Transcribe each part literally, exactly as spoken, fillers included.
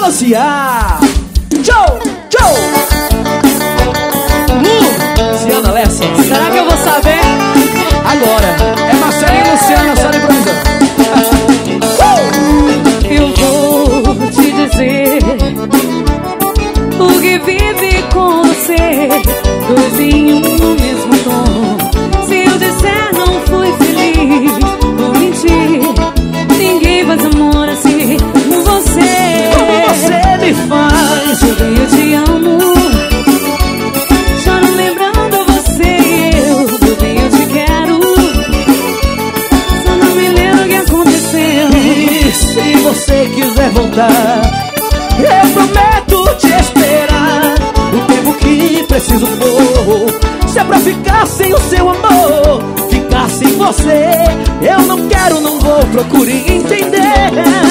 balancear. Tchau, tchau. uh, Luciana Lessa. Será que eu vou saber? Agora é Marcelinho e Luciana, só de improvisando. Eu vou te dizer o que vive com você, dois em um no mesmo tom. Se eu disser não fui feliz, vou mentir. Ninguém faz amor assim como você. Como você me faz. Eu bem, eu te amo. Choro lembrando você e eu. Meu bem, eu te quero. Só não me lembro o que aconteceu. E se você quiser voltar, eu prometo te esperar o tempo que preciso for. Se é pra ficar sem o seu amor, ficar sem você, eu não quero, não vou, procure entender.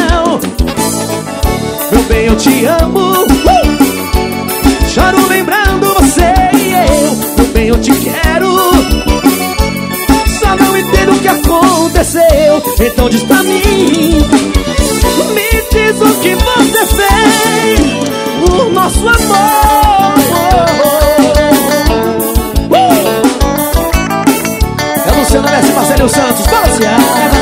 Meu bem, eu te amo. uh! Choro lembrando você e eu. Meu bem, eu te quero. Só não entendo o que aconteceu. Então diz pra mim, me diz o que você fez por nosso amor. uh! É Luciana Lessa e Marcelinho Santos. Balancear.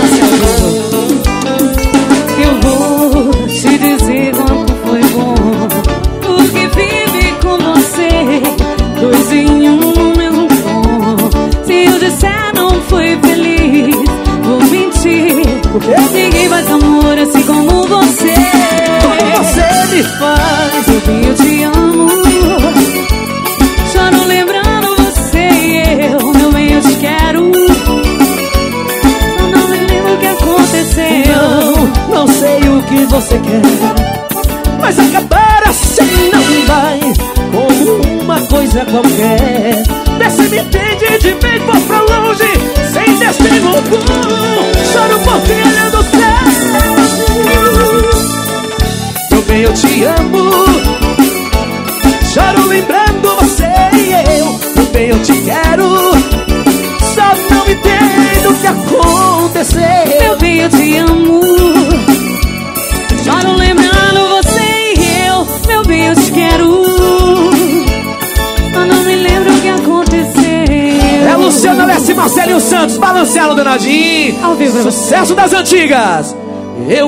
Eu vou te dizer quanto foi bom o que vive com você, dois em um no mesmo tom. Se eu disser não fui feliz, vou mentir. Ninguém faz amor assim como você. Como você me faz. Meu bem, eu te amo. Choro lembrando você e eu. Meu bem, eu te quero. Só não me lembro o que aconteceu. Não, não sei o que você quer, mas acabar assim não vai, como uma coisa qualquer. Vê se me entende de vez, vou pra longe, sem destino algum. Choro por ti olhando o céu. Meu bem, eu te amo. Choro lembrando você e eu. Meu bem, eu te quero. Só não entendo o que aconteceu. Meu bem, eu te amo. Choro lembrando você e eu. Meu bem, eu te quero. Só não me lembro o que aconteceu. É Luciana Lessa e Marcelinho Santos. Balancealo, danadinho. Ao vivo, sucesso das antigas. Eu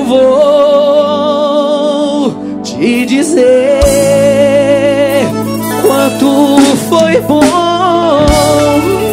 vou te dizer quanto foi bom